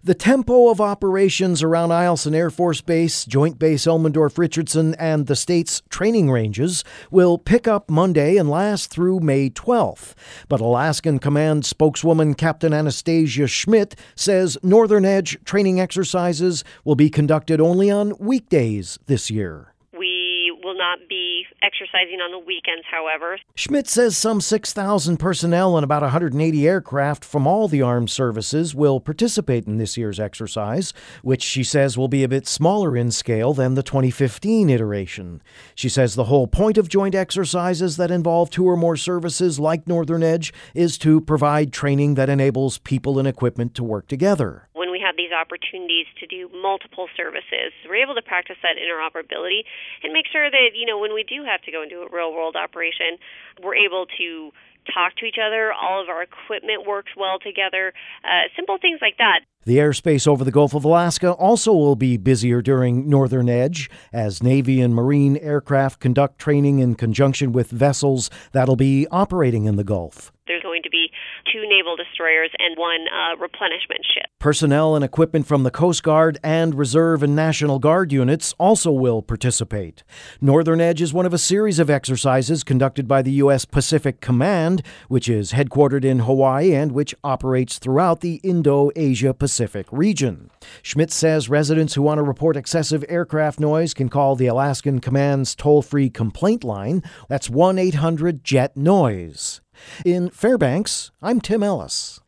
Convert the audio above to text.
The tempo of operations around Eielson Air Force Base, Joint Base Elmendorf-Richardson, and the state's training ranges will pick up Monday and last through May 12th. But Alaskan Command spokeswoman Captain Anastasia Schmidt says Northern Edge training exercises will be conducted only on weekdays this year. We will not be exercising on the weekends, however. Schmidt says some 6,000 personnel and about 180 aircraft from all the armed services will participate in this year's exercise, which she says will be a bit smaller in scale than the 2015 iteration. She says the whole point of joint exercises that involve two or more services like Northern Edge is to provide training that enables people and equipment to work together. When we have these opportunities to do multiple services, we're able to practice that interoperability and make sure that, when we do have to go into a real-world operation, we're able to talk to each other, all of our equipment works well together, simple things like that. The airspace over the Gulf of Alaska also will be busier during Northern Edge as Navy and Marine aircraft conduct training in conjunction with vessels that'll be operating in the Gulf. There's going to be 2 naval destroyers and 1 replenishment ship. Personnel and equipment from the Coast Guard and Reserve and National Guard units also will participate. Northern Edge is one of a series of exercises conducted by the U.S. Pacific Command, which is headquartered in Hawaii and which operates throughout the Indo-Asia Pacific region. Schmidt says residents who want to report excessive aircraft noise can call the Alaskan Command's toll-free complaint line. That's 1-800-JET-NOISE. In Fairbanks, I'm Tim Ellis.